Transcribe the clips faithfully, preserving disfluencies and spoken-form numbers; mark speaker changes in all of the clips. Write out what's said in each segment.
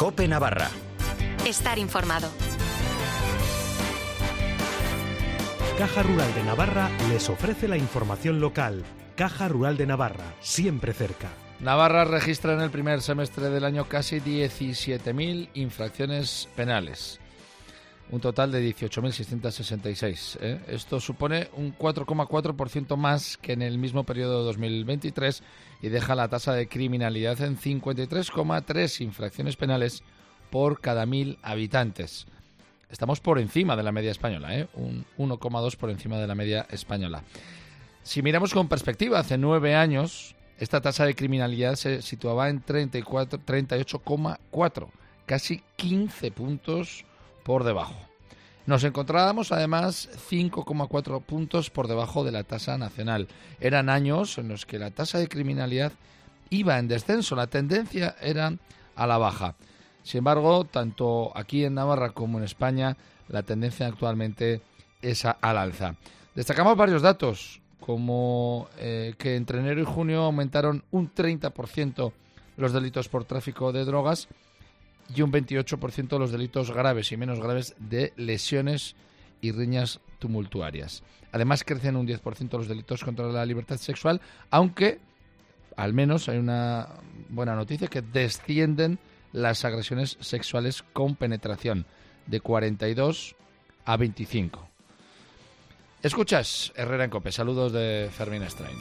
Speaker 1: COPE Navarra.
Speaker 2: Estar informado.
Speaker 3: Caja Rural de Navarra les ofrece la información local. Caja Rural de Navarra, siempre cerca.
Speaker 4: Navarra registra en el primer semestre del año casi diecisiete mil infracciones penales. Un total de dieciocho mil seiscientos sesenta y seis. ¿eh? Esto supone un cuatro coma cuatro por ciento más que en el mismo periodo de dos mil veintitrés y deja la tasa de criminalidad en cincuenta y tres coma tres infracciones penales por cada mil habitantes. Estamos por encima de la media española, ¿eh? un uno coma dos por encima de la media española. Si miramos con perspectiva, hace nueve años esta tasa de criminalidad se situaba en treinta y cuatro, treinta y ocho coma cuatro, casi quince puntos por debajo. Nos encontrábamos además cinco coma cuatro puntos por debajo de la tasa nacional. Eran años en los que la tasa de criminalidad iba en descenso, la tendencia era a la baja. Sin embargo, tanto aquí en Navarra como en España, la tendencia actualmente es al alza. Destacamos varios datos, como eh, que entre enero y junio aumentaron un treinta por ciento los delitos por tráfico de drogas y un veintiocho por ciento los delitos graves y menos graves de lesiones y riñas tumultuarias. Además, crecen un diez por ciento los delitos contra la libertad sexual, aunque al menos hay una buena noticia, que descienden las agresiones sexuales con penetración de cuarenta y dos a veinticinco. Escuchas Herrera en COPE. Saludos de Fermín Strain.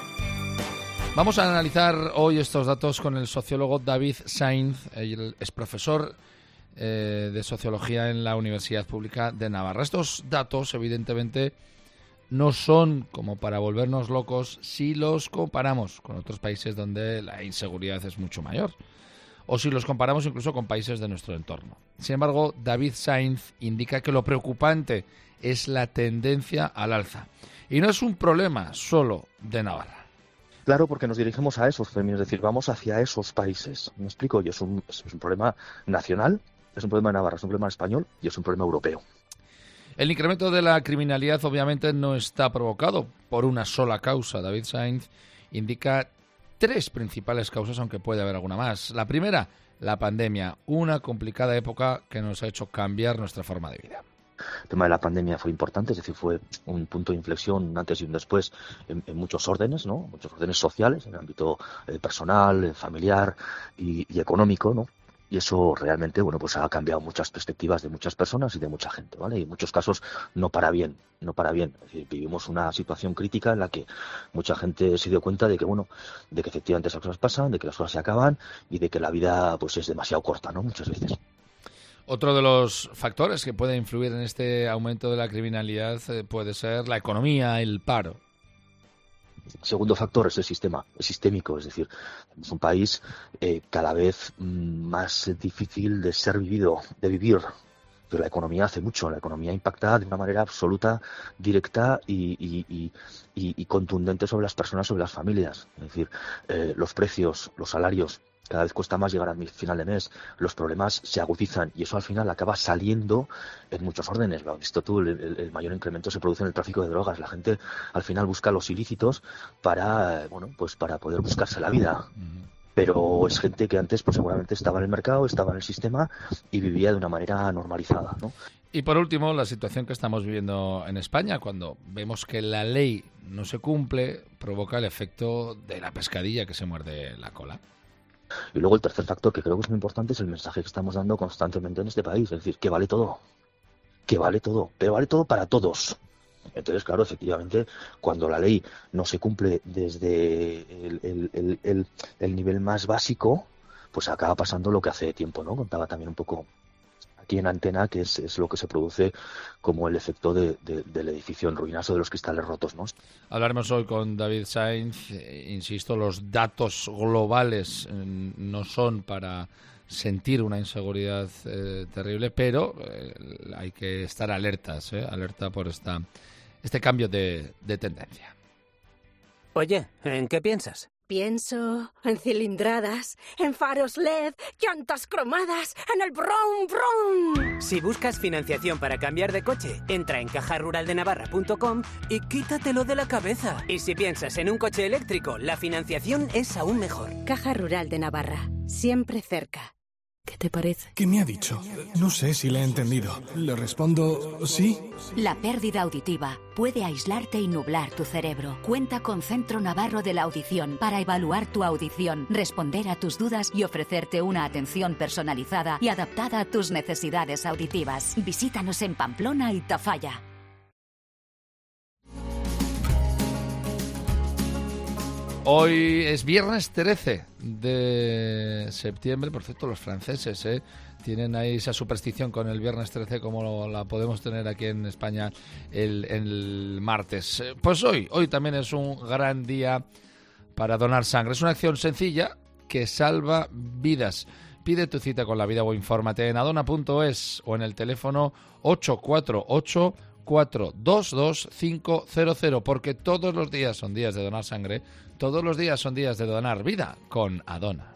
Speaker 4: Vamos a analizar hoy estos datos con el sociólogo David Sainz. Él es profesor eh, de sociología en la Universidad Pública de Navarra. Estos datos, evidentemente, no son como para volvernos locos si los comparamos con otros países donde la inseguridad es mucho mayor, o si los comparamos incluso con países de nuestro entorno. Sin embargo, David Sainz indica que lo preocupante es la tendencia al alza. Y no es un problema solo de Navarra.
Speaker 5: Claro, porque nos dirigimos a esos, es decir, vamos hacia esos países. ¿Me explico? Y es un, es un problema nacional, es un problema de Navarra, es un problema español y es un problema europeo.
Speaker 4: El incremento de la criminalidad obviamente no está provocado por una sola causa. David Sainz indica tres principales causas, aunque puede haber alguna más. La primera, la pandemia, una complicada época que nos ha hecho cambiar nuestra forma de vida.
Speaker 5: El tema de la pandemia fue importante, es decir, fue un punto de inflexión, un antes y un después en, en muchos órdenes, ¿no? Muchos órdenes sociales, en el ámbito eh, personal, eh, familiar y, y económico, ¿no? Y eso realmente, bueno, pues ha cambiado muchas perspectivas de muchas personas y de mucha gente, ¿vale? Y en muchos casos no para bien, no para bien. Es decir, vivimos una situación crítica en la que mucha gente se dio cuenta de que, bueno, de que efectivamente esas cosas pasan, de que las cosas se acaban y de que la vida, pues, es demasiado corta, ¿no? Muchas veces.
Speaker 4: Otro de los factores que puede influir en este aumento de la criminalidad eh, puede ser la economía, el paro.
Speaker 5: Segundo factor es el sistema, es sistémico, es decir, es un país eh, cada vez más difícil de ser vivido, de vivir. Pero la economía hace mucho, la economía impacta de una manera absoluta, directa y, y, y, y, y contundente sobre las personas, sobre las familias. Es decir, eh, los precios, los salarios, cada vez cuesta más llegar al final de mes, los problemas se agudizan y eso al final acaba saliendo en muchos órdenes. Lo has visto tú, el, el, el mayor incremento se produce en el tráfico de drogas. La gente al final busca los ilícitos para, bueno, pues para poder buscarse la vida. Pero es gente que antes pues seguramente estaba en el mercado, estaba en el sistema y vivía de una manera normalizada, ¿no?
Speaker 4: Y por último, la situación que estamos viviendo en España, cuando vemos que la ley no se cumple, provoca el efecto de la pescadilla que se muerde la cola.
Speaker 5: Y luego el tercer factor que creo que es muy importante es el mensaje que estamos dando constantemente en este país, es decir, que vale todo, que vale todo, pero vale todo para todos. Entonces, claro, efectivamente, cuando la ley no se cumple desde el, el, el, el, el nivel más básico, pues acaba pasando lo que hace tiempo, ¿no? Contaba también un poco aquí en Antena, que es, es lo que se produce como el efecto de, de, del edificio en ruinas o de los cristales rotos, ¿no?
Speaker 4: Hablaremos hoy con David Sainz. Eh, insisto, los datos globales eh, no son para sentir una inseguridad eh, terrible, pero eh, hay que estar alertas, eh, alerta por esta, este cambio de, de tendencia.
Speaker 6: Oye, ¿en qué piensas?
Speaker 7: Pienso en cilindradas, en faros L E D, llantas cromadas, en el brum brum.
Speaker 6: Si buscas financiación para cambiar de coche, entra en caja rural de navarra punto com y quítatelo de la cabeza. Y si piensas en un coche eléctrico, la financiación es aún mejor.
Speaker 7: Caja Rural de Navarra, siempre cerca. ¿Qué te parece?
Speaker 1: ¿Qué me ha dicho? No sé si le he entendido. Le respondo sí.
Speaker 8: La pérdida auditiva puede aislarte y nublar tu cerebro. Cuenta con Centro Navarro de la Audición para evaluar tu audición, responder a tus dudas y ofrecerte una atención personalizada y adaptada a tus necesidades auditivas. Visítanos en Pamplona y Tafalla.
Speaker 4: Hoy es viernes trece de septiembre. Por cierto, los franceses ¿eh? tienen ahí esa superstición con el viernes trece como la podemos tener aquí en España el, el martes. Pues hoy, hoy también es un gran día para donar sangre. Es una acción sencilla que salva vidas. Pide tu cita con la vida o infórmate en adona punto es o en el teléfono ocho cuatro ocho, cuatro dos dos, cinco cero cero, porque todos los días son días de donar sangre, todos los días son días de donar vida con Adona.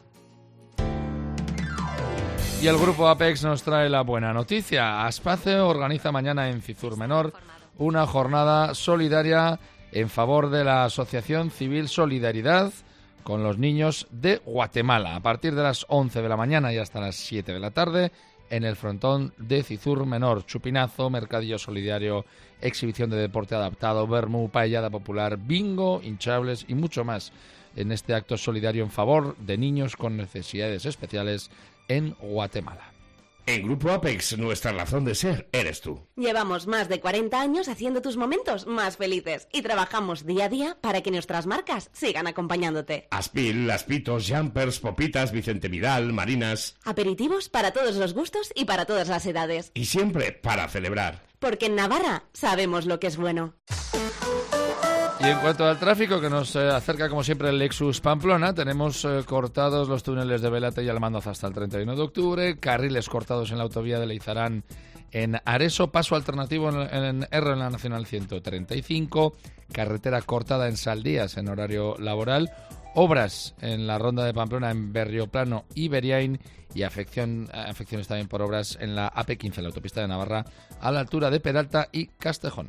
Speaker 4: Y el grupo Apex nos trae la buena noticia. Aspace organiza mañana en Cizur Menor una jornada solidaria en favor de la Asociación Civil Solidaridad con los niños de Guatemala, a partir de las once de la mañana y hasta las siete de la tarde, en el frontón de Cizur Menor. Chupinazo, mercadillo solidario, exhibición de deporte adaptado, vermú, paellada popular, bingo, hinchables y mucho más en este acto solidario en favor de niños con necesidades especiales en Guatemala.
Speaker 9: En Grupo Apex, nuestra razón de ser eres tú.
Speaker 10: Llevamos más de cuarenta años haciendo tus momentos más felices y trabajamos día a día para que nuestras marcas sigan acompañándote.
Speaker 9: Aspil, Aspitos, Jumpers, Popitas, Vicente Vidal, Marinas.
Speaker 10: Aperitivos para todos los gustos y para todas las edades.
Speaker 9: Y siempre para celebrar.
Speaker 10: Porque en Navarra sabemos lo que es bueno.
Speaker 4: Y en cuanto al tráfico, que nos eh, acerca como siempre el Lexus Pamplona, tenemos eh, cortados los túneles de Velate y Almandoz hasta el treinta y uno de octubre, carriles cortados en la autovía de Leizarán en Areso, paso alternativo en, en R en la Nacional ciento treinta y cinco, carretera cortada en Saldías en horario laboral, obras en la ronda de Pamplona en Berrioplano y Beriain y afección, afecciones también por obras en la A P quince, en la autopista de Navarra, a la altura de Peralta y Castejón.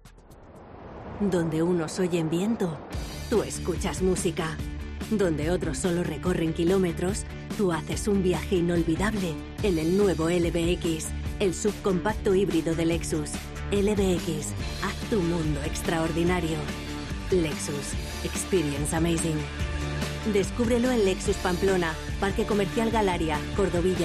Speaker 7: Donde unos oyen viento, tú escuchas música. Donde otros solo recorren kilómetros, tú haces un viaje inolvidable en el nuevo L B X, el subcompacto híbrido de Lexus. L B X, haz tu mundo extraordinario. Lexus, experience amazing. Descúbrelo en Lexus Pamplona, Parque Comercial Galaria, Cordovilla.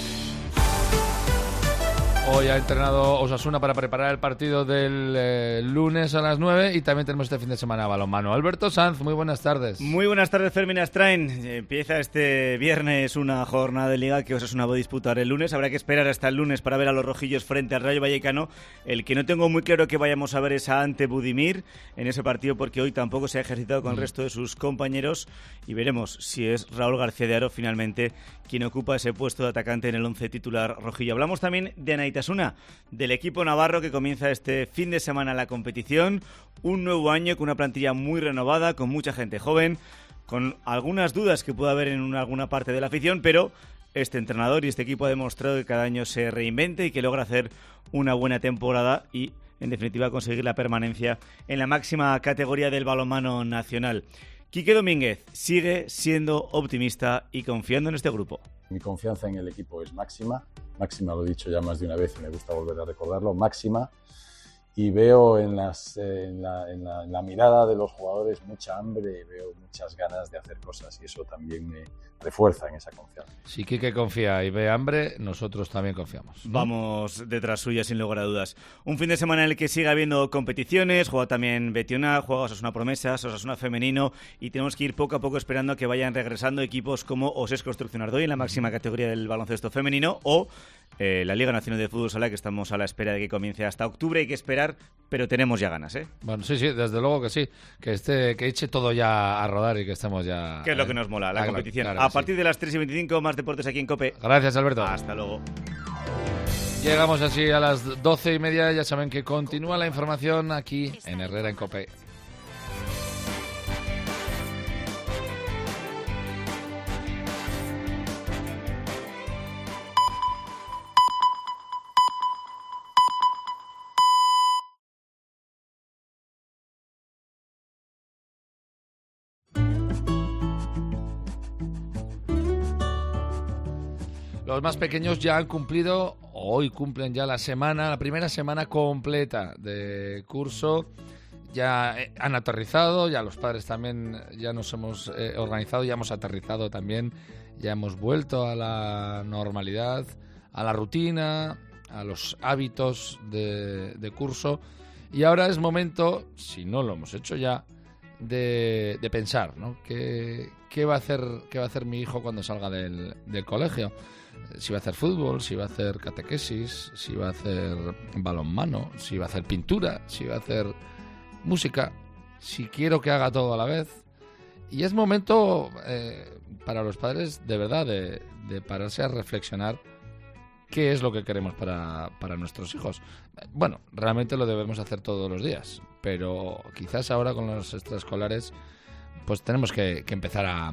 Speaker 4: Hoy ha entrenado Osasuna para preparar el partido del eh, lunes a las nueve y también tenemos este fin de semana balonmano. Alberto Sanz, muy buenas tardes.
Speaker 11: Muy buenas tardes, Fermín Astrain. Empieza este viernes una jornada de Liga que Osasuna va a disputar el lunes. Habrá que esperar hasta el lunes para ver a los rojillos frente al Rayo Vallecano. El que no tengo muy claro que vayamos a ver es a Ante Budimir en ese partido, porque hoy tampoco se ha ejercitado con el resto de sus compañeros y veremos si es Raúl García de Haro finalmente quien ocupa ese puesto de atacante en el once titular rojillo. Hablamos también de Anaitasuna, del equipo navarro que comienza este fin de semana la competición. Un nuevo año con una plantilla muy renovada, con mucha gente joven, con algunas dudas que puede haber en una, alguna parte de la afición, pero este entrenador y este equipo ha demostrado que cada año se reinventa y que logra hacer una buena temporada y, en definitiva, conseguir la permanencia en la máxima categoría del balonmano nacional. Quique Domínguez sigue siendo optimista y confiando en este grupo.
Speaker 12: Mi confianza en el equipo es máxima, máxima lo he dicho ya más de una vez y me gusta volver a recordarlo, máxima, y veo en, las, en, la, en, la, en la mirada de los jugadores mucha hambre, veo muchas ganas de hacer cosas y eso también me refuerza en esa confianza.
Speaker 4: Si Quique confía y ve hambre, nosotros también confiamos, ¿no?
Speaker 11: Vamos detrás suya sin lugar a dudas. Un fin de semana en el que sigue habiendo competiciones, juega también Betionar, juega Osasuna Promesas, Osasuna Femenino y tenemos que ir poco a poco esperando a que vayan regresando equipos como Osés Construcción Ardoy en la máxima categoría del baloncesto femenino o eh, la Liga Nacional de Fútbol Sala, que estamos a la espera de que comience hasta octubre. Hay que esperar, pero tenemos ya ganas, ¿eh?
Speaker 4: Bueno, sí, sí, desde luego que sí, que esté, que eche todo ya a rodar y que estemos ya...
Speaker 11: Que es lo que nos mola, la
Speaker 4: claro,
Speaker 11: competición.
Speaker 4: Claro,
Speaker 11: a partir sí. de las tres y veinticinco, más deportes aquí en COPE.
Speaker 4: Gracias, Alberto.
Speaker 11: Hasta luego.
Speaker 4: Llegamos así a las doce y media, ya saben que continúa la información aquí en Herrera en COPE. Los más pequeños ya han cumplido, hoy cumplen ya la semana, la primera semana completa de curso. Ya han aterrizado, ya los padres también ya nos hemos eh, organizado, ya hemos aterrizado también, ya hemos vuelto a la normalidad, a la rutina, a los hábitos de, de curso. Y ahora es momento, si no lo hemos hecho ya, de, de pensar, ¿no? ¿Qué, qué va a hacer, qué va a hacer mi hijo cuando salga del, del colegio? Si va a hacer fútbol, si va a hacer catequesis, si va a hacer balonmano, si va a hacer pintura, si va a hacer música, si quiero que haga todo a la vez. Y es momento eh, para los padres de verdad de, de pararse a reflexionar qué es lo que queremos para, para nuestros hijos. Bueno, realmente lo debemos hacer todos los días, pero quizás ahora con los extraescolares pues tenemos que, que empezar a,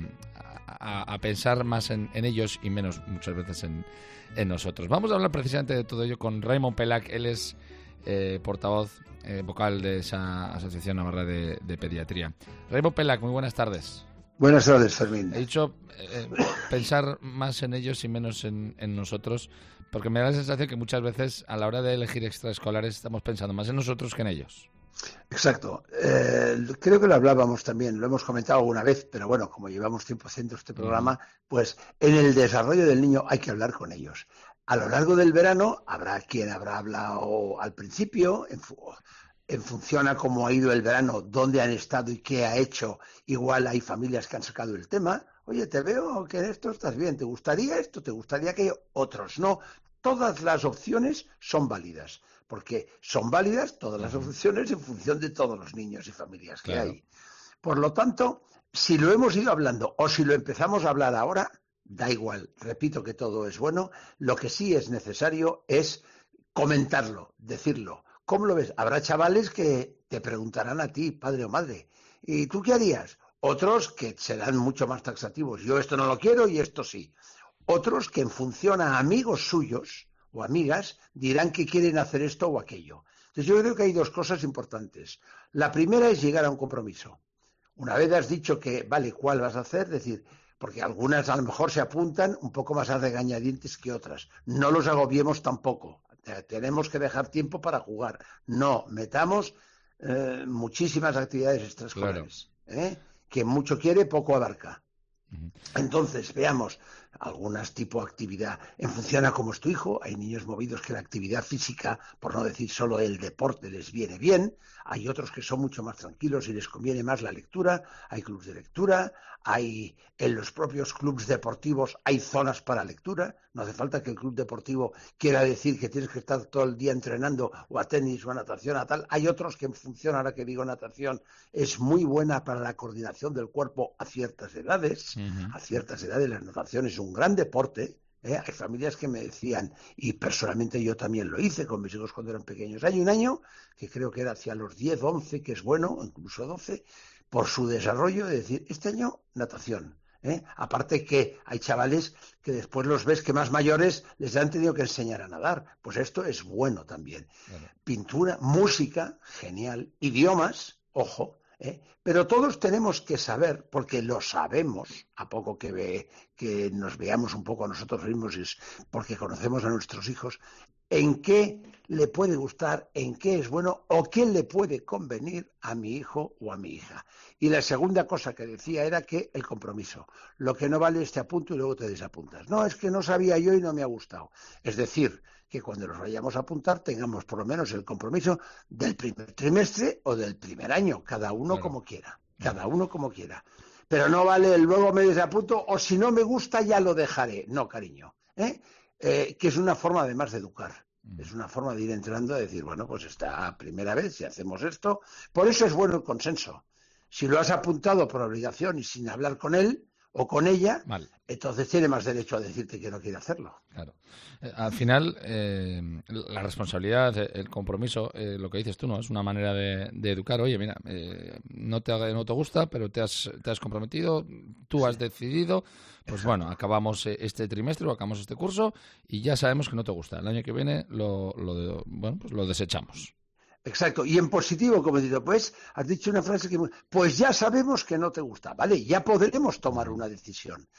Speaker 4: a, a pensar más en, en ellos y menos muchas veces en, en nosotros. Vamos a hablar precisamente de todo ello con Raimon Pelac. Él es eh, portavoz Eh, vocal de esa Asociación Navarra de, de Pediatría. Raimon Pelac, muy buenas tardes.
Speaker 13: Buenas tardes, Fermín.
Speaker 4: He dicho eh, pensar más en ellos y menos en, en nosotros, porque me da la sensación que muchas veces a la hora de elegir extraescolares estamos pensando más en nosotros que en ellos.
Speaker 13: Exacto. Eh, creo que lo hablábamos también, lo hemos comentado alguna vez, pero bueno, como llevamos tiempo haciendo este programa, pues en el desarrollo del niño hay que hablar con ellos. A lo largo del verano habrá quien habrá hablado al principio, en, fu en función a cómo ha ido el verano, dónde han estado y qué ha hecho. Igual hay familias que han sacado el tema. Oye, te veo que en esto estás bien, ¿te gustaría esto? ¿Te gustaría aquello? Otros no. Todas las opciones son válidas, porque son válidas todas las opciones en función de todos los niños y familias que claro. hay. Por lo tanto, si lo hemos ido hablando o si lo empezamos a hablar ahora, da igual, repito que todo es bueno. Lo que sí es necesario es comentarlo, decirlo. ¿Cómo lo ves? Habrá chavales que te preguntarán a ti, padre o madre, ¿y tú qué harías? Otros que serán mucho más taxativos. Yo esto no lo quiero y esto sí. Otros que en función a amigos suyos o amigas dirán que quieren hacer esto o aquello. Entonces yo creo que hay dos cosas importantes. La primera es llegar a un compromiso. Una vez has dicho que, vale, ¿cuál vas a hacer? Decir, porque algunas a lo mejor se apuntan un poco más a regañadientes que otras. No los agobiemos tampoco. Tenemos que dejar tiempo para jugar. No, metamos eh, muchísimas actividades extraescolares. Claro. ¿eh? Quien mucho quiere, poco abarca. Uh-huh. Entonces, veamos, algunas tipo de actividad en función a cómo es tu hijo. Hay niños movidos que la actividad física, por no decir solo el deporte, les viene bien. Hay otros que son mucho más tranquilos y les conviene más la lectura. Hay clubes de lectura, hay en los propios clubes deportivos hay zonas para lectura. No hace falta que el club deportivo quiera decir que tienes que estar todo el día entrenando o a tenis o a natación a tal. Hay otros que en función, ahora que digo natación, es muy buena para la coordinación del cuerpo a ciertas edades. Uh-huh. A ciertas edades la natación es un gran deporte. ¿Eh? Hay familias que me decían, y personalmente yo también lo hice con mis hijos cuando eran pequeños. Hay un año, que creo que era hacia los diez, once, que es bueno, incluso doce, por su desarrollo, de decir, este año natación. ¿eh? Aparte que hay chavales que después los ves que más mayores les han tenido que enseñar a nadar. Pues esto es bueno también. Bueno. Pintura, música, genial. Idiomas, ojo. ¿Eh? Pero todos tenemos que saber, porque lo sabemos, a poco que, ve, que nos veamos un poco a nosotros mismos, es porque conocemos a nuestros hijos, en qué le puede gustar, en qué es bueno o qué le puede convenir a mi hijo o a mi hija. Y la segunda cosa que decía era que el compromiso. Lo que no vale es te apunto y luego te desapuntas. No, es que no sabía yo y no me ha gustado. Es decir, que cuando nos vayamos a apuntar tengamos por lo menos el compromiso del primer trimestre o del primer año, cada uno claro. como quiera, cada uno como quiera. Pero no vale el luego me desapunto o si no me gusta ya lo dejaré. No, cariño, ¿eh? Eh, que es una forma además de educar. Mm. Es una forma de ir entrando a decir, bueno, pues esta primera vez si hacemos esto. Por eso es bueno el consenso. Si lo has apuntado por obligación y sin hablar con él o con ella, Mal. entonces tiene más derecho a decirte que no quiere hacerlo.
Speaker 4: Claro. Eh, al final, eh, la responsabilidad, el compromiso, eh, lo que dices tú, ¿no? Es una manera de, de educar. Oye, mira, eh, no, te, no te gusta, pero te has, te has comprometido, tú sí. has decidido, pues Exacto. bueno, acabamos este trimestre o acabamos este curso y ya sabemos que no te gusta. El año que viene lo, lo, bueno, pues lo desechamos.
Speaker 13: Exacto, y en positivo, como he dicho, pues has dicho una frase que, pues ya sabemos que no te gusta, ¿vale? Ya podremos tomar una decisión.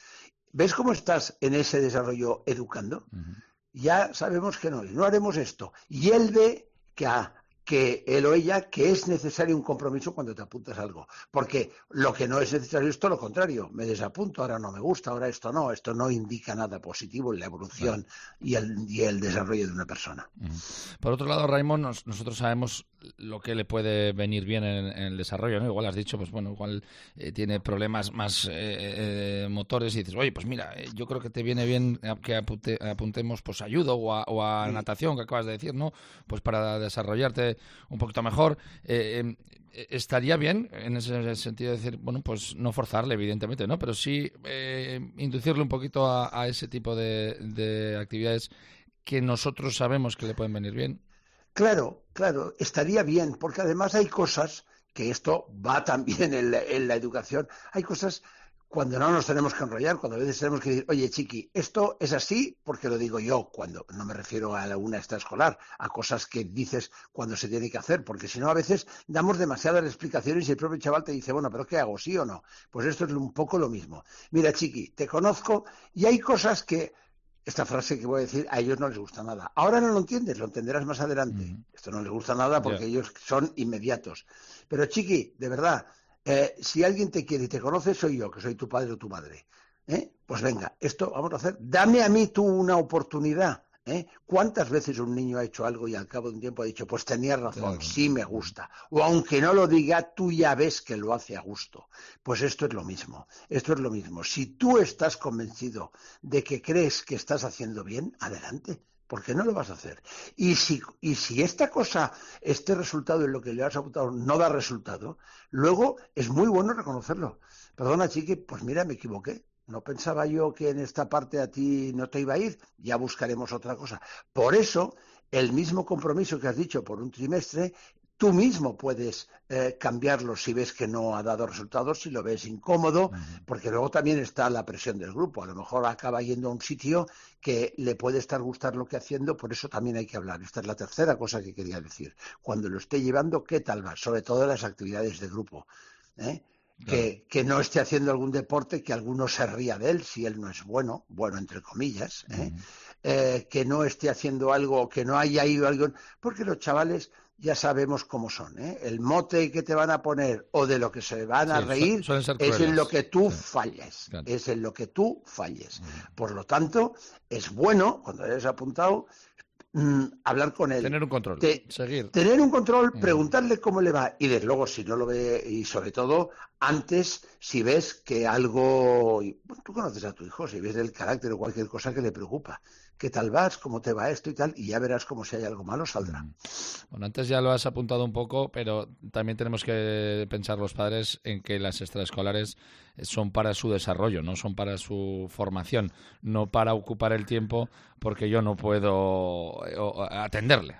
Speaker 13: ¿ves cómo estás en ese desarrollo educando? Uh-huh. Ya sabemos que no, no haremos esto. Y él ve que, a, que él o ella, que es necesario un compromiso cuando te apuntas a algo. Porque lo que no es necesario es todo lo contrario. Me desapunto, ahora no me gusta, ahora esto no. Esto no indica nada positivo en la evolución vale. y, el, y el desarrollo de una persona.
Speaker 4: Uh-huh. Por otro lado, Raimon, nos, nosotros sabemos lo que le puede venir bien en, en el desarrollo, ¿no? Igual has dicho, pues bueno, igual eh, tiene problemas más eh, eh, motores y dices, oye, pues mira, eh, yo creo que te viene bien que apunte, apuntemos pues a judo o a, o a sí. natación, que acabas de decir, ¿no? Pues para desarrollarte un poquito mejor. Eh, eh, estaría bien en ese sentido de decir, bueno, pues no forzarle, evidentemente, ¿no? Pero sí eh, inducirle un poquito a, a ese tipo de, de actividades que nosotros sabemos que le pueden venir bien.
Speaker 13: Claro, claro, estaría bien, porque además hay cosas, que esto va también en la, en la educación, hay cosas cuando no nos tenemos que enrollar, cuando a veces tenemos que decir, oye, chiqui, esto es así porque lo digo yo, cuando no me refiero a una extraescolar, a cosas que dices cuando se tiene que hacer, porque si no a veces damos demasiadas explicaciones y el propio chaval te dice, bueno, ¿pero qué hago, sí o no? Pues esto es un poco lo mismo. Mira, chiqui, te conozco y hay cosas que... Esta frase que voy a decir, a ellos no les gusta nada. Ahora no lo entiendes, lo entenderás más adelante. Mm. Esto no les gusta nada porque yeah. ellos son inmediatos. Pero, chiqui, de verdad, eh, si alguien te quiere y te conoce, soy yo, que soy tu padre o tu madre. ¿Eh? Pues venga, esto vamos a hacer. Dame a mí tú una oportunidad. ¿Eh? ¿Cuántas veces un niño ha hecho algo y al cabo de un tiempo ha dicho, pues tenías razón, claro. sí me gusta? O aunque no lo diga, tú ya ves que lo hace a gusto. Pues esto es lo mismo, esto es lo mismo. Si tú estás convencido de que crees que estás haciendo bien, adelante. ¿Por qué no lo vas a hacer? Y si, y si esta cosa, este resultado en lo que le has apuntado no da resultado, luego es muy bueno reconocerlo. Perdona, chiqui, pues mira, me equivoqué. No pensaba yo que en esta parte a ti no te iba a ir, ya buscaremos otra cosa. Por eso, el mismo compromiso que has dicho por un trimestre, tú mismo puedes eh, cambiarlo si ves que no ha dado resultados, si lo ves incómodo, uh-huh. porque luego también está la presión del grupo. A lo mejor acaba yendo a un sitio que le puede estar gustar lo que haciendo, por eso también hay que hablar. Esta es la tercera cosa que quería decir. Cuando lo esté llevando, ¿qué tal va? Sobre todo las actividades de grupo, ¿eh? Que, que no esté haciendo algún deporte que alguno se ría de él si él no es bueno, bueno entre comillas, ¿eh? Uh-huh. Eh, que no esté haciendo algo, que no haya ido a algo, porque los chavales ya sabemos cómo son, ¿eh? El mote que te van a poner o de lo que se van a sí, reír su- es en lo que tú sí. falles, claro. es en lo que tú falles. Uh-huh. Por lo tanto, es bueno, cuando hayas apuntado, Mm, hablar con él.
Speaker 4: Tener un control,
Speaker 13: te,
Speaker 4: seguir.
Speaker 13: Tener un control, mm. preguntarle cómo le va y desde luego si no lo ve y sobre todo antes si ves que algo, bueno, tú conoces a tu hijo, si ves el carácter o cualquier cosa que le preocupa, qué tal vas, cómo te va esto y tal, y ya verás como si hay algo malo saldrá.
Speaker 4: Bueno, antes ya lo has apuntado un poco, pero también tenemos que pensar los padres en que las extraescolares son para su desarrollo, no son para su formación, no para ocupar el tiempo porque yo no puedo atenderle.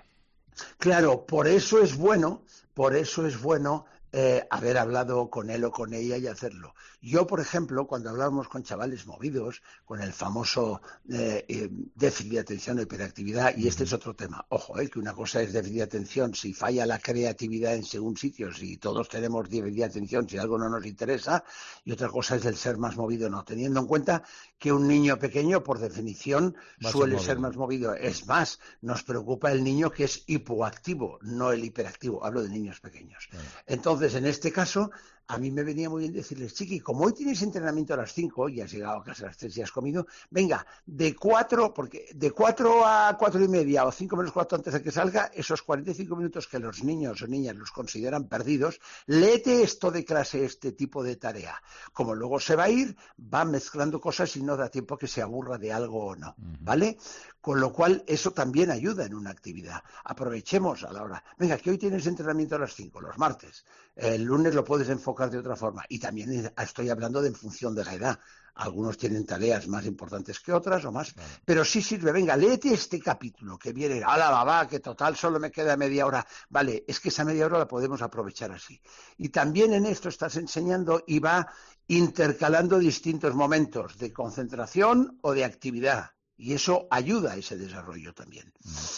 Speaker 13: Claro, por eso es bueno, por eso es bueno eh, haber hablado con él o con ella y hacerlo. Yo, por ejemplo, cuando hablábamos con chavales movidos, con el famoso eh, eh, déficit de atención o hiperactividad, y este es otro tema, ojo, eh, que una cosa es déficit de atención, si falla la creatividad en según sitios, si todos tenemos déficit de atención, si algo no nos interesa, y otra cosa es el ser más movido, no, teniendo en cuenta que un niño pequeño, por definición, Va suele ser, ser más movido. Es más, nos preocupa el niño que es hipoactivo, no el hiperactivo, hablo de niños pequeños. Bueno. Entonces, en este caso, a mí me venía muy bien decirles, chiqui, como hoy tienes entrenamiento a las cinco y has llegado a casa a las tres y has comido, venga, de cuatro, porque de cuatro a cuatro y media o cinco menos cuatro antes de que salga, esos cuarenta y cinco minutos que los niños o niñas los consideran perdidos, léete esto de clase, este tipo de tarea. Como luego se va a ir, va mezclando cosas y no da tiempo que se aburra de algo o no, ¿vale? Con lo cual, eso también ayuda en una actividad. Aprovechemos a la hora. Venga, que hoy tienes entrenamiento a las cinco, los martes. El lunes lo puedes enfocar de otra forma. Y también estoy hablando de en función de la edad. Algunos tienen tareas más importantes que otras o más. Vale. Pero sí sirve. Venga, léete este capítulo que viene. ¡Hala, babá! Que total solo me queda media hora. Vale, es que esa media hora la podemos aprovechar así. Y también en esto estás enseñando y va intercalando distintos momentos de concentración o de actividad. Y eso ayuda a ese desarrollo también.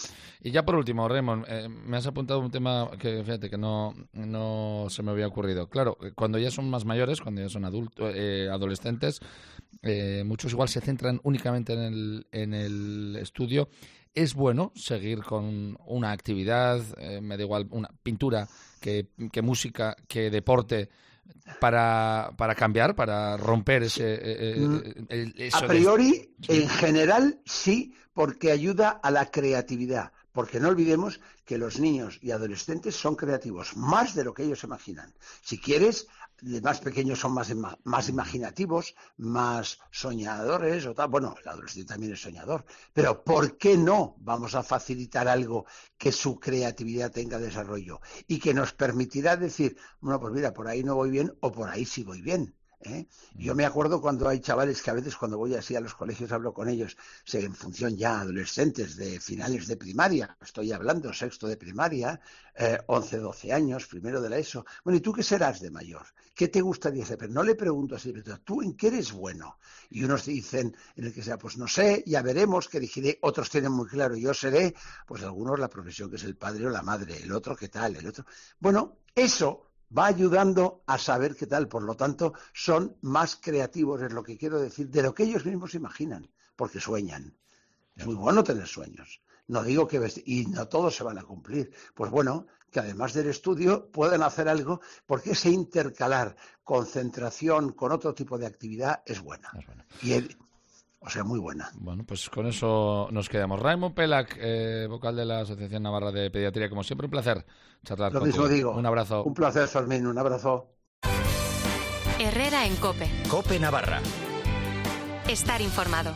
Speaker 4: Y ya por último, Raimon, eh, me has apuntado un tema que, fíjate, que no, no se me había ocurrido. Claro, cuando ya son más mayores, cuando ya son adultos, eh, adolescentes, eh, muchos igual se centran únicamente en el, en el estudio. Es bueno seguir con una actividad, eh, me da igual, una pintura, que, que música, que deporte, para, para cambiar, para romper ese... Eh, eh, el, eso
Speaker 13: a priori,
Speaker 4: de... sí.
Speaker 13: En general, sí, porque ayuda a la creatividad. Porque no olvidemos que los niños y adolescentes son creativos, más de lo que ellos imaginan. Si quieres, de más pequeños son más, más imaginativos, más soñadores o tal. Bueno, el adolescente también es soñador. Pero ¿por qué no vamos a facilitar algo que su creatividad tenga desarrollo y que nos permitirá decir, bueno, pues mira, por ahí no voy bien o por ahí sí voy bien? ¿Eh? Yo me acuerdo cuando hay chavales que a veces cuando voy así a los colegios hablo con ellos, en función ya adolescentes de finales de primaria, estoy hablando sexto de primaria, eh, once, doce años, primero de la ESO. Bueno, ¿y tú qué serás de mayor? ¿Qué te gustaría ser? Pero no le pregunto así, pero ¿tú en qué eres bueno? Y unos dicen en el que sea, pues no sé, ya veremos, que elegiré. Otros tienen muy claro, yo seré, pues algunos la profesión que es el padre o la madre, el otro qué tal, el otro. Bueno, eso va ayudando a saber qué tal. Por lo tanto, son más creativos, es lo que quiero decir, de lo que ellos mismos imaginan, porque sueñan. Es muy bueno tener sueños. No digo que... Y no todos se van a cumplir. Pues bueno, que además del estudio pueden hacer algo, porque ese intercalar concentración con otro tipo de actividad es buena. Es bueno. Y el, o sea, muy buena.
Speaker 4: Bueno, pues con eso nos quedamos. Raimon Pelac, eh, vocal de la Asociación Navarra de Pediatría, como siempre, un placer charlar
Speaker 13: Lo
Speaker 4: contigo.
Speaker 13: mismo digo.
Speaker 4: Un abrazo.
Speaker 13: Un placer, Fermín, un abrazo.
Speaker 2: Herrera en COPE.
Speaker 14: COPE Navarra.
Speaker 2: Estar informado.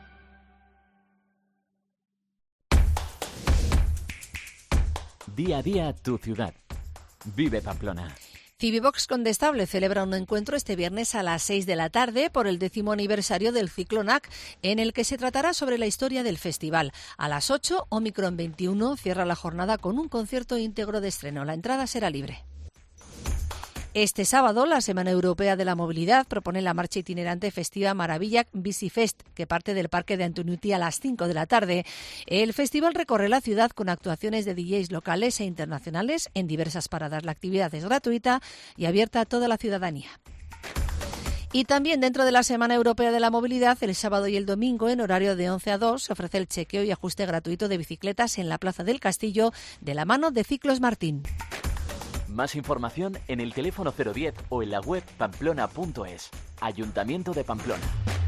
Speaker 15: Día a día tu ciudad. Vive Pamplona.
Speaker 16: Civivox Condestable celebra un encuentro este viernes a las seis de la tarde por el décimo aniversario del Ciclonac, en el que se tratará sobre la historia del festival. A las ocho, Omicron veintiuno cierra la jornada con un concierto íntegro de estreno. La entrada será libre. Este sábado, la Semana Europea de la Movilidad propone la marcha itinerante festiva Maravillac Bicifest, que parte del Parque de Antonuti a las cinco de la tarde. El festival recorre la ciudad con actuaciones de D Js locales e internacionales en diversas paradas. La actividad es gratuita y abierta a toda la ciudadanía. Y también dentro de la Semana Europea de la Movilidad, el sábado y el domingo, en horario de once a dos, se ofrece el chequeo y ajuste gratuito de bicicletas en la Plaza del Castillo, de la mano de Ciclos Martín.
Speaker 15: Más información en el teléfono cero diez o en la web pamplona punto es. Ayuntamiento de Pamplona.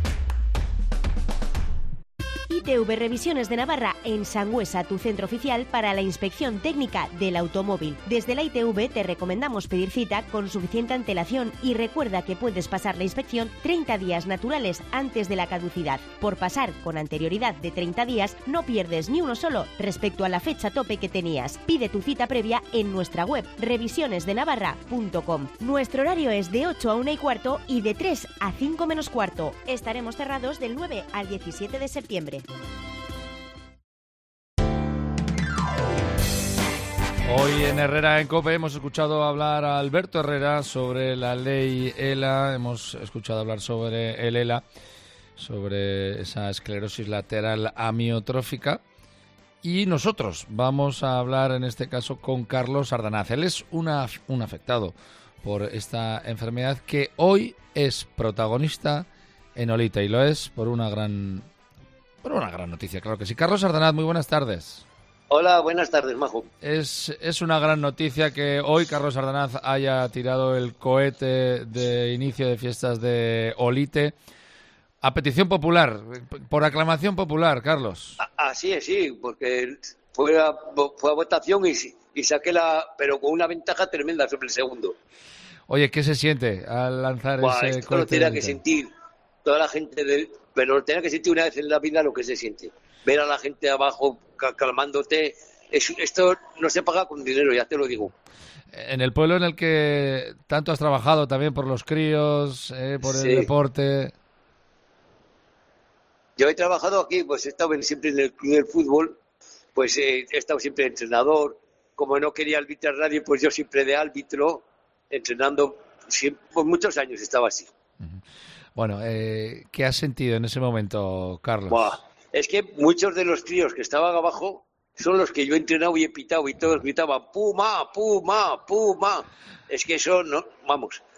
Speaker 17: I T V Revisiones de Navarra en Sangüesa, tu centro oficial para la inspección técnica del automóvil. Desde la I T V te recomendamos pedir cita con suficiente antelación y recuerda que puedes pasar la inspección treinta días naturales antes de la caducidad. Por pasar con anterioridad de treinta días no pierdes ni uno solo respecto a la fecha tope que tenías. Pide tu cita previa en nuestra web revisiones de navarra punto com. Nuestro horario es de ocho a una y cuarto y de tres a cinco menos cuarto. Estaremos cerrados del nueve al diecisiete de septiembre.
Speaker 4: Hoy en Herrera en COPE hemos escuchado hablar a Alberto Herrera sobre la ley ELA, hemos escuchado hablar sobre el ELA, sobre esa esclerosis lateral amiotrófica, y nosotros vamos a hablar en este caso con Carlos Ardanaz. Él es una, un afectado por esta enfermedad que hoy es protagonista en Olite, y lo es por una gran... Por una gran noticia, claro que sí. Carlos Ardanaz, muy buenas tardes.
Speaker 18: Hola, buenas tardes, Majo.
Speaker 4: Es, es una gran noticia que hoy Carlos Ardanaz haya tirado el cohete de inicio de fiestas de Olite a petición popular, por aclamación popular, Carlos.
Speaker 18: Así es, sí, porque fue a, fue a votación y, y saqué la... pero con una ventaja tremenda sobre el segundo.
Speaker 4: Oye, ¿qué se siente al lanzar
Speaker 18: Buah,
Speaker 4: ese
Speaker 18: esto
Speaker 4: cohete?
Speaker 18: lo tenía que sentir toda la gente del... Pero tenía que sentir una vez en la vida lo que se siente. Ver a la gente abajo calmándote. Es, esto no se paga con dinero, ya te lo digo.
Speaker 4: En el pueblo en el que tanto has trabajado también por los críos, eh, por
Speaker 18: Sí.
Speaker 4: el deporte.
Speaker 18: Yo he trabajado aquí, pues he estado siempre en el club del fútbol, pues eh, he estado siempre de entrenador. Como no quería arbitrar nadie, pues yo siempre de árbitro, entrenando. Siempre, por muchos años estaba así.
Speaker 4: Bueno, eh, ¿qué has sentido en ese momento, Carlos?
Speaker 18: Buah, es que muchos de los críos que estaban abajo son los que yo he entrenado y he pitado y todos gritaban ¡Puma, Puma, Puma! Es que eso, no, vamos,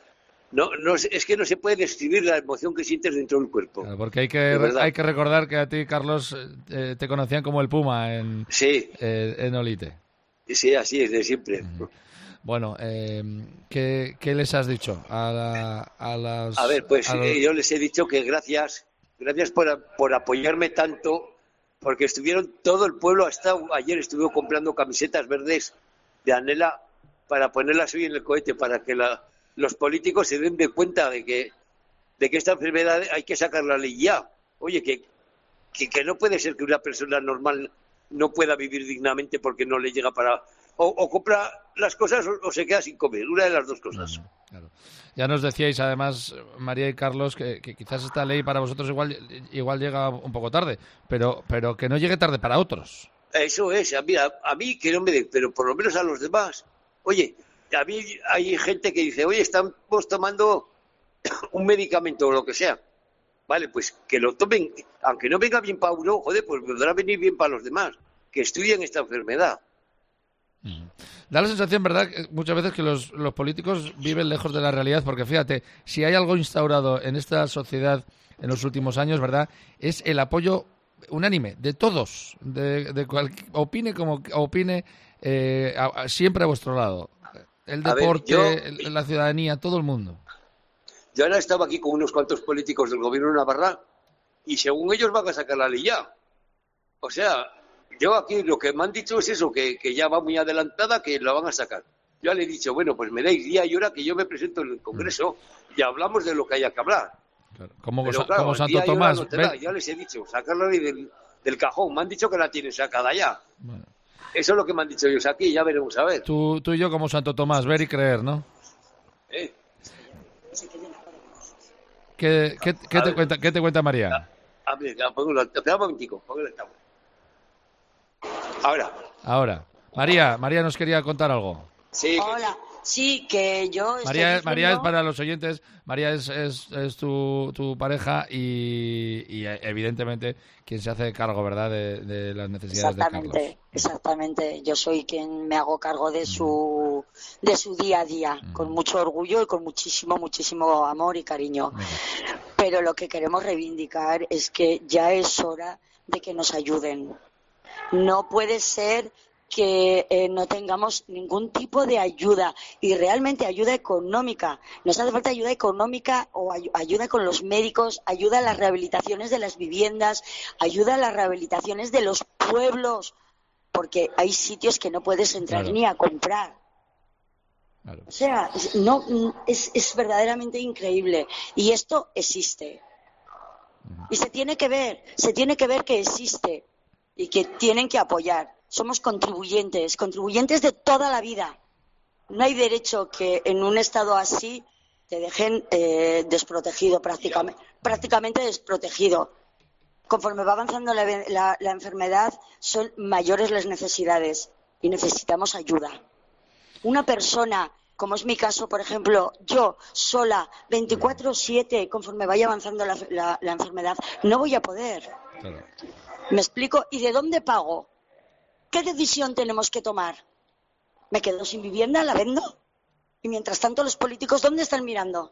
Speaker 18: No, no, es que no se puede describir la emoción que sientes dentro del cuerpo.
Speaker 4: Claro, porque hay que hay que recordar que a ti, Carlos, eh, te conocían como el Puma en,
Speaker 18: sí.
Speaker 4: eh, en Olite.
Speaker 18: Sí, así es, de siempre.
Speaker 4: Uh-huh. Bueno, eh, ¿qué, ¿qué les has dicho a, la, a las...
Speaker 18: A ver, pues
Speaker 4: a los...
Speaker 18: eh, yo les he dicho que gracias, gracias por, por apoyarme tanto, porque estuvieron, todo el pueblo, hasta ayer estuvo comprando camisetas verdes de Anela para ponerlas hoy en el cohete, para que la... los políticos se den de cuenta de que de que esta enfermedad hay que sacar la ley ya. Oye, que, que, que no puede ser que una persona normal no pueda vivir dignamente porque no le llega para... O, o compra las cosas o, o se queda sin comer, una de las dos cosas.
Speaker 4: Claro. Ya nos decíais, además, María y Carlos, que, que quizás esta ley para vosotros igual igual llega un poco tarde, pero pero que no llegue tarde para otros.
Speaker 18: Eso es, a mí, a, a mí que no me den, pero por lo menos a los demás. Oye, a mí hay gente que dice, oye, estamos tomando un medicamento o lo que sea. Vale, pues que lo tomen, aunque no venga bien para uno, joder, pues podrá venir bien para los demás, que estudien esta enfermedad.
Speaker 4: Da la sensación, ¿verdad?, que muchas veces que los, los políticos viven lejos de la realidad, porque fíjate, si hay algo instaurado en esta sociedad en los últimos años, ¿verdad?, es el apoyo unánime de todos, de, de cual, opine como opine, eh, a, a, siempre a vuestro lado. El deporte,
Speaker 18: a ver, yo,
Speaker 4: el, la ciudadanía, todo el mundo.
Speaker 18: Yo ahora estaba aquí con unos cuantos políticos del gobierno de Navarra y según ellos van a sacar la ley ya. O sea, yo aquí lo que me han dicho es eso, que, que ya va muy adelantada, que la van a sacar. Yo le he dicho, bueno, pues me dais día y hora que yo me presento en el Congreso y hablamos de lo que haya que hablar.
Speaker 4: Claro. Como,
Speaker 18: Pero,
Speaker 4: claro, como Santo Tomás.
Speaker 18: No da, ya les he dicho, sacar la ley del, del cajón. Me han dicho que la tienen sacada ya. Bueno. Eso es lo que me han dicho ellos aquí, ya veremos a ver.
Speaker 4: Tú, tú y yo como Santo Tomás, ver y creer, ¿no?
Speaker 18: ¿Eh?
Speaker 4: ¿Qué, qué, qué, te cuenta, ¿Qué te cuenta María?
Speaker 18: A ver, espera un momentico, Ahora.
Speaker 4: Ahora. María, María nos quería contar algo.
Speaker 14: Sí. Hola. Sí, que yo estoy
Speaker 4: María,
Speaker 14: diciendo...
Speaker 4: María es, para los oyentes, María es, es, es tu, tu pareja y, y evidentemente quien se hace cargo, ¿verdad?, de, de las necesidades de Carlos.
Speaker 14: Exactamente, exactamente. Yo soy quien me hago cargo de su de su día a día, mm. con mucho orgullo y con muchísimo, muchísimo amor y cariño. Mm. Pero lo que queremos reivindicar es que ya es hora de que nos ayuden. No puede ser que eh, no tengamos ningún tipo de ayuda, y realmente ayuda económica. Nos hace falta ayuda económica o ay- ayuda con los médicos, ayuda a las rehabilitaciones de las viviendas, ayuda a las rehabilitaciones de los pueblos, porque hay sitios que no puedes entrar claro. ni a comprar. Claro. O sea, no, es, es verdaderamente increíble. Y esto existe. Y se tiene que ver, se tiene que ver que existe y que tienen que apoyar. Somos contribuyentes, contribuyentes de toda la vida. No hay derecho que en un estado así te dejen eh, desprotegido, prácticamente, prácticamente desprotegido. Conforme va avanzando la, la, la enfermedad, son mayores las necesidades y necesitamos ayuda. Una persona, como es mi caso, por ejemplo, yo sola, veinticuatro siete, conforme vaya avanzando la, la, la enfermedad, no voy a poder. Claro. ¿Me explico? ¿Y de dónde pago? ¿Qué decisión tenemos que tomar? ¿Me quedo sin vivienda? ¿La vendo? Y mientras tanto, los políticos, ¿dónde están mirando?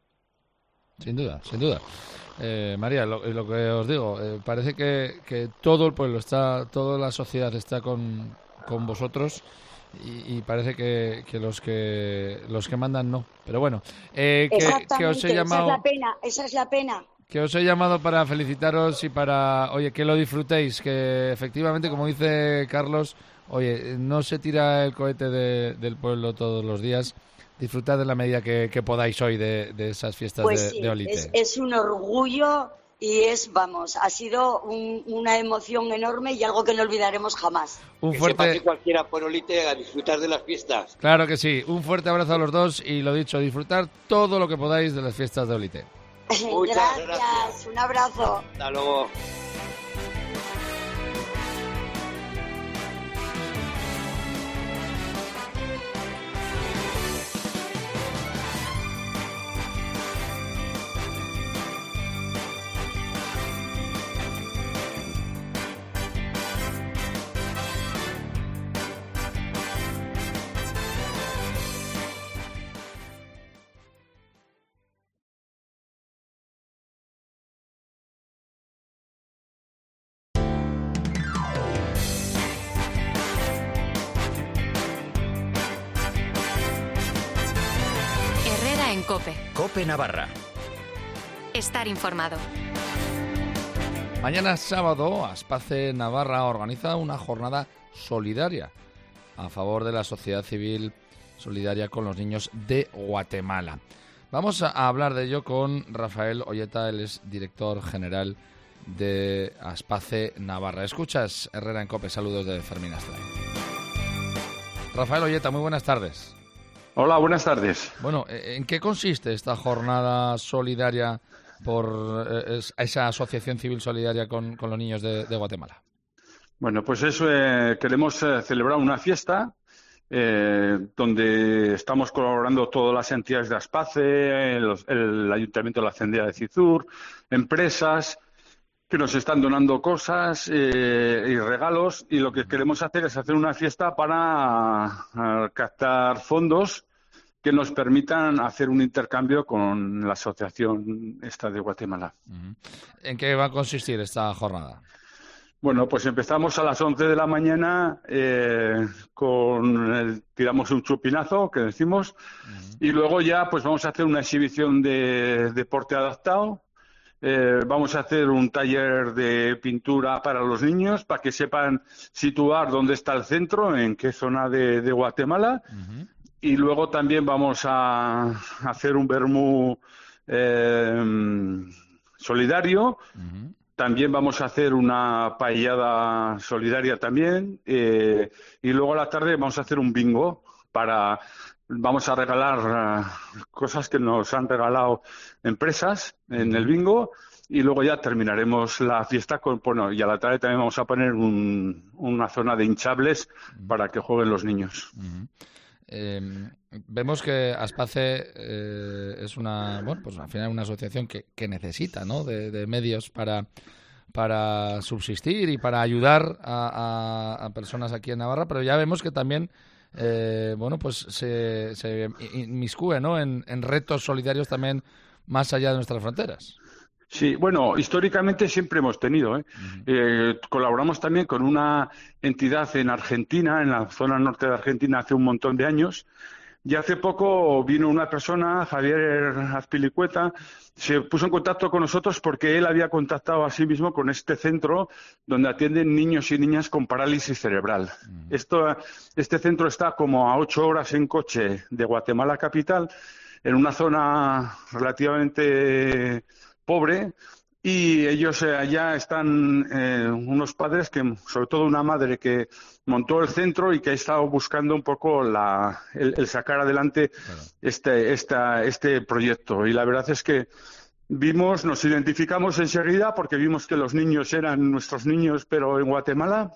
Speaker 4: Sin duda, sin duda. Eh, María, lo, lo que os digo, eh, parece que, que todo el pueblo está, toda la sociedad está con, con vosotros y, y parece que, que los que los que mandan no. Pero bueno, eh, que,
Speaker 14: Exactamente,
Speaker 4: que os he llamado...
Speaker 14: esa es la pena, esa es la pena.
Speaker 4: Que os he llamado para felicitaros y para, oye, que lo disfrutéis, que efectivamente, como dice Carlos, oye, no se tira el cohete de, del pueblo todos los días, disfrutad en la medida que, que podáis hoy de, de esas fiestas
Speaker 14: pues
Speaker 4: de,
Speaker 14: sí,
Speaker 4: de Olite.
Speaker 14: Es, es un orgullo y es, vamos, ha sido un, una emoción enorme y algo que no olvidaremos jamás.
Speaker 4: Un
Speaker 18: que
Speaker 4: fuerte...
Speaker 18: sepa que cualquiera por Olite a disfrutar de las fiestas.
Speaker 4: Claro que sí, un fuerte abrazo a los dos y lo dicho, disfrutar todo lo que podáis de las fiestas de Olite.
Speaker 18: Muchas
Speaker 14: gracias.
Speaker 18: gracias.
Speaker 14: Un abrazo.
Speaker 18: Hasta luego.
Speaker 2: COPE.
Speaker 19: COPE Navarra.
Speaker 2: Estar informado.
Speaker 4: Mañana sábado, Aspace Navarra organiza una jornada solidaria a favor de la sociedad civil solidaria con los niños de Guatemala. Vamos a hablar de ello con Rafael Olleta, él es director general de Aspace Navarra. Escuchas Herrera en COPE, saludos de Fermín Astray. Rafael Olleta, muy buenas tardes.
Speaker 20: Hola, buenas tardes.
Speaker 4: Bueno, ¿en qué consiste esta jornada solidaria por eh, esa asociación civil solidaria con, con los niños de, de Guatemala?
Speaker 20: Bueno, pues eso, eh, queremos eh, celebrar una fiesta eh, donde estamos colaborando todas las entidades de Aspace, el, el Ayuntamiento de la Cendea de Cizur, empresas que nos están donando cosas eh, y regalos, y lo que queremos hacer es hacer una fiesta para uh, captar fondos que nos permitan hacer un intercambio con la asociación esta de Guatemala.
Speaker 4: ¿En qué va a consistir esta jornada?
Speaker 20: Bueno, pues empezamos a las once de la mañana eh, con el, tiramos un chupinazo, que decimos, uh-huh. y luego ya pues vamos a hacer una exhibición de deporte adaptado. Eh, vamos a hacer un taller de pintura para los niños para que sepan situar dónde está el centro, en qué zona de, de Guatemala. Uh-huh. Y luego también vamos a hacer un vermú eh, solidario. Uh-huh. También vamos a hacer una paellada solidaria también. Eh, y luego a la tarde vamos a hacer un bingo para... Vamos a regalar uh, cosas que nos han regalado empresas en el bingo y luego ya terminaremos la fiesta con, bueno, y a la tarde también vamos a poner un, una zona de hinchables para que jueguen los niños.
Speaker 4: Uh-huh. Eh, vemos que Aspace eh, es una, bueno, pues al final una asociación que, que necesita, ¿no?, de, de medios para para subsistir y para ayudar a, a, a personas aquí en Navarra, pero ya vemos que también Eh, bueno, pues se, se inmiscuye, ¿no?, en, en retos solidarios también más allá de nuestras fronteras.
Speaker 20: Sí, bueno, históricamente siempre hemos tenido. ¿eh? Uh-huh. Eh, colaboramos también con una entidad en Argentina, en la zona norte de Argentina, hace un montón de años. Y hace poco vino una persona, Javier Azpilicueta, se puso en contacto con nosotros porque él había contactado a sí mismo con este centro donde atienden niños y niñas con parálisis cerebral. Uh-huh. Esto, este centro está como a ocho horas en coche de Guatemala capital, en una zona relativamente pobre, y ellos eh, allá están eh, unos padres, que sobre todo una madre que montó el centro y que ha estado buscando un poco la, el, el sacar adelante claro. este, esta, este proyecto. Y la verdad es que vimos, nos identificamos enseguida porque vimos que los niños eran nuestros niños, pero en Guatemala.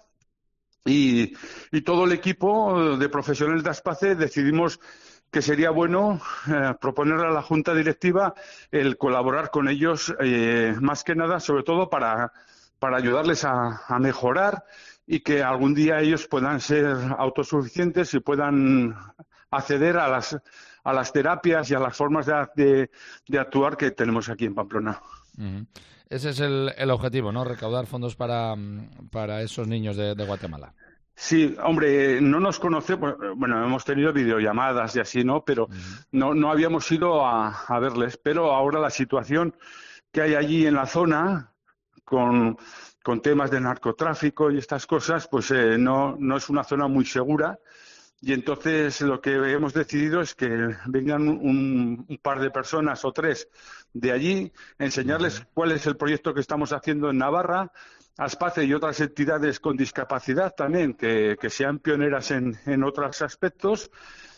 Speaker 20: Y, y todo el equipo de profesionales de Aspace decidimos que sería bueno eh, proponerle a la Junta Directiva el colaborar con ellos, eh, más que nada, sobre todo para, para ayudarles a, a mejorar y que algún día ellos puedan ser autosuficientes y puedan acceder a las, a las terapias y a las formas de, de, de actuar que tenemos aquí en Pamplona.
Speaker 4: Uh-huh. Ese es el, el objetivo, ¿no?, recaudar fondos para, para esos niños de, de Guatemala.
Speaker 20: Sí, hombre, no nos conocemos, bueno, hemos tenido videollamadas y así, ¿no? Pero uh-huh. no, no habíamos ido a, a verles. Pero ahora la situación que hay allí en la zona, con, con temas de narcotráfico y estas cosas, pues eh, no, no es una zona muy segura. Y entonces lo que hemos decidido es que vengan un, un par de personas o tres de allí, enseñarles uh-huh. cuál es el proyecto que estamos haciendo en Navarra, Aspace y otras entidades con discapacidad también, que, que sean pioneras en, en otros aspectos,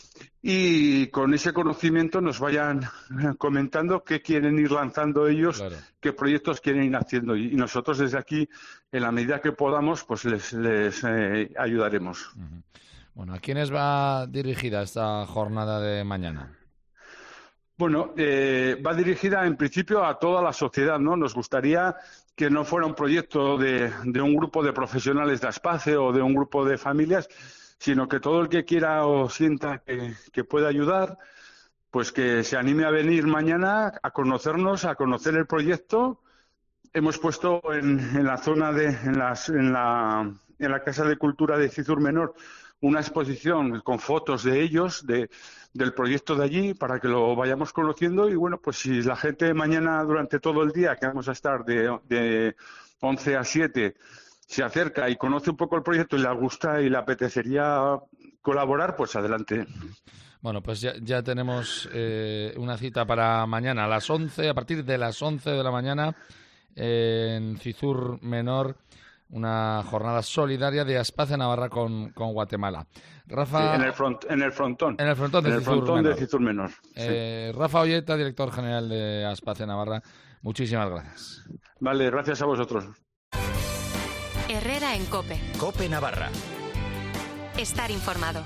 Speaker 20: y con ese conocimiento nos vayan comentando qué quieren ir lanzando ellos, claro. qué proyectos quieren ir haciendo. Y nosotros desde aquí, en la medida que podamos, pues les, les eh, ayudaremos.
Speaker 4: Uh-huh. Bueno, ¿a quiénes va dirigida esta jornada de mañana?
Speaker 20: Bueno, eh, va dirigida en principio a toda la sociedad, ¿no? Nos gustaría que no fuera un proyecto de, de un grupo de profesionales de Aspace o de un grupo de familias, sino que todo el que quiera o sienta que, que puede ayudar, pues que se anime a venir mañana a conocernos, a conocer el proyecto. Hemos puesto en, en la zona de, en, las, en, la, en la Casa de Cultura de Cizur Menor, una exposición con fotos de ellos, de, del proyecto de allí, para que lo vayamos conociendo. Y bueno, pues si la gente mañana durante todo el día, que vamos a estar de, de once a siete, se acerca y conoce un poco el proyecto y le gusta y le apetecería colaborar, pues adelante.
Speaker 4: Bueno, pues ya, ya tenemos eh, una cita para mañana a las once, a partir de las once de la mañana, eh, en Cizur Menor, una jornada solidaria de Aspace Navarra con, con Guatemala. Rafa,
Speaker 20: sí, en el front, en el frontón.
Speaker 4: En el frontón de,
Speaker 20: en el
Speaker 4: Cizur,
Speaker 20: frontón
Speaker 4: Menor.
Speaker 20: de Cizur Menor.
Speaker 4: Eh,
Speaker 20: sí.
Speaker 4: Rafa Olleta, director general de Aspace Navarra, muchísimas gracias.
Speaker 20: Vale, gracias a vosotros.
Speaker 2: Herrera en COPE.
Speaker 19: COPE Navarra.
Speaker 2: Estar informado.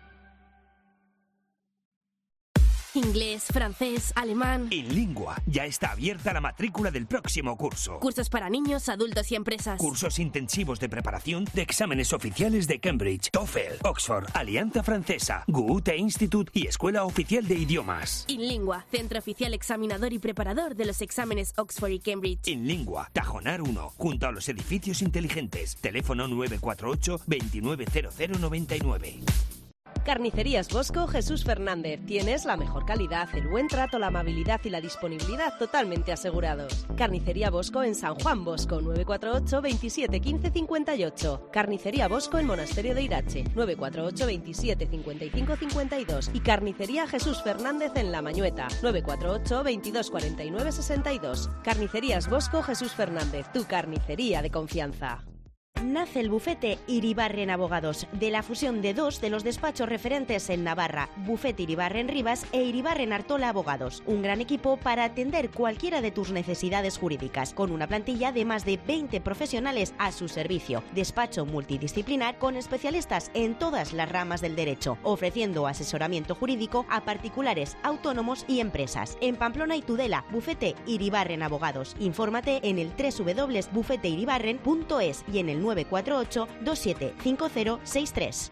Speaker 21: Inglés, francés, alemán.
Speaker 19: En Lingua ya está abierta la matrícula del próximo curso.
Speaker 21: Cursos para niños, adultos y empresas.
Speaker 19: Cursos intensivos de preparación de exámenes oficiales de Cambridge, TOEFL, Oxford, Alianza Francesa, Goethe Institute y Escuela Oficial de Idiomas.
Speaker 21: InLingua, centro oficial examinador y preparador de los exámenes Oxford y Cambridge.
Speaker 19: InLingua, Tajonar uno, junto a los edificios inteligentes. Teléfono nueve cuatro ocho, veintinueve cero cero noventa y nueve.
Speaker 22: Carnicerías Bosco Jesús Fernández. Tienes la mejor calidad, el buen trato, la amabilidad y la disponibilidad totalmente asegurados. Carnicería Bosco en San Juan Bosco, nueve cuatro ocho, veintisiete, quince, cincuenta y ocho. Carnicería Bosco en Monasterio de Irache, nueve cuatro ocho, veintisiete, cincuenta y cinco, cincuenta y dos. Y Carnicería Jesús Fernández en La Mañueta, nueve cuatro ocho, veintidós, cuarenta y nueve, sesenta y dos. Carnicerías Bosco Jesús Fernández, tu carnicería de confianza.
Speaker 17: Nace el bufete Iribarren Abogados, de la fusión de dos de los despachos referentes en Navarra, Bufete Iribarren Rivas e Iribarren Artola Abogados. Un gran equipo para atender cualquiera de tus necesidades jurídicas, con una plantilla de más de veinte profesionales a su servicio. Despacho multidisciplinar con especialistas en todas las ramas del derecho, ofreciendo asesoramiento jurídico a particulares, autónomos y empresas. En Pamplona y Tudela, Bufete Iribarren Abogados. Infórmate en el doble u doble u doble u punto bufete iribarren punto es y en el nueve cuatro ocho, dos siete cinco cero seis tres.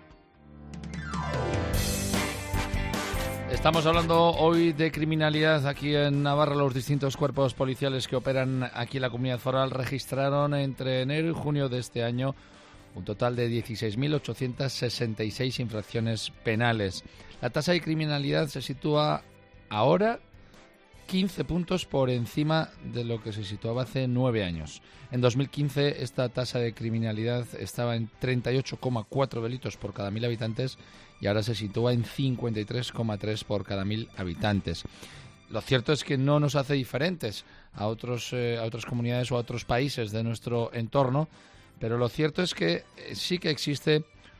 Speaker 4: Estamos hablando hoy de criminalidad aquí en Navarra. Los distintos cuerpos policiales que operan aquí en la Comunidad Foral registraron entre enero y junio de este año un total de dieciséis mil ochocientas sesenta y seis infracciones penales. La tasa de criminalidad se sitúa ahora quince puntos por encima de lo que se situaba hace nueve años. En dos mil quince esta tasa de criminalidad estaba en treinta y ocho coma cuatro delitos por cada mil habitantes y ahora se sitúa en cincuenta y tres coma tres por cada mil habitantes. Lo cierto es que no nos hace diferentes a otros eh, a otras comunidades o a otros países de nuestro entorno, pero lo cierto es que eh, sí que existe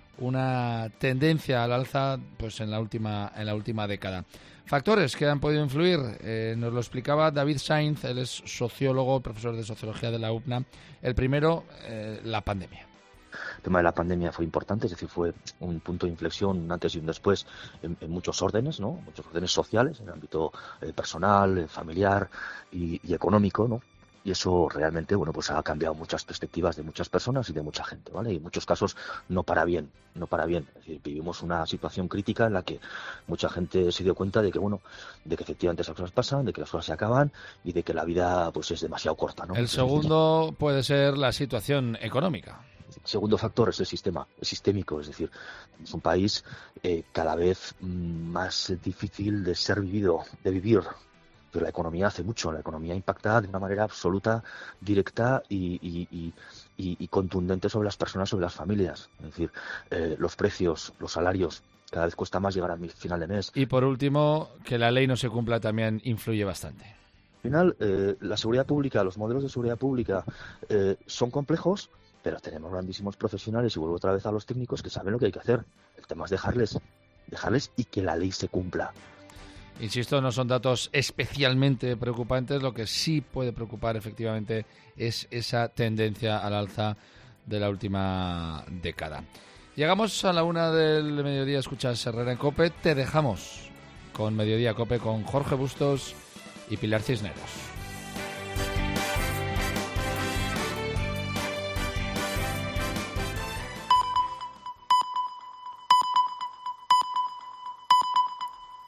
Speaker 4: una tendencia al alza pues en la última en la última década. Factores que han podido influir, eh, nos lo explicaba David Sainz, él es sociólogo, profesor de sociología de la U P N A. El primero, eh, la pandemia.
Speaker 5: El tema de la pandemia fue importante, es decir, fue un punto de inflexión, un antes y un después en, en muchos órdenes, ¿no? Muchos órdenes sociales, en el ámbito eh, personal, eh, familiar y, y económico, ¿no? Y eso realmente, bueno, pues ha cambiado muchas perspectivas de muchas personas y de mucha gente, ¿vale? Y en muchos casos no para bien, no para bien. Es decir, vivimos una situación crítica en la que mucha gente se dio cuenta de que, bueno, de que efectivamente esas cosas pasan, de que las cosas se acaban y de que la vida, pues, es demasiado corta, ¿no?
Speaker 4: El segundo puede ser la situación económica.
Speaker 5: El segundo factor es el sistema, el sistémico, es decir, es un país eh, cada vez más difícil de ser vivido, de vivir. Pero la economía hace mucho, la economía impacta de una manera absoluta, directa y, y, y, y, y contundente sobre las personas, sobre las familias. Es decir, eh, los precios, los salarios, cada vez cuesta más llegar al final de mes.
Speaker 4: Y por último, que la ley no se cumpla también influye bastante.
Speaker 5: Al final, eh, la seguridad pública, los modelos de seguridad pública eh, son complejos, pero tenemos grandísimos profesionales, y vuelvo otra vez a los técnicos, que saben lo que hay que hacer. El tema es dejarles, dejarles y que la ley se cumpla.
Speaker 4: Insisto, no son datos especialmente preocupantes. Lo que sí puede preocupar efectivamente es esa tendencia al alza de la última década. Llegamos a la una del mediodía, escuchas Herrera en COPE. Te dejamos con Mediodía COPE con Jorge Bustos y Pilar Cisneros.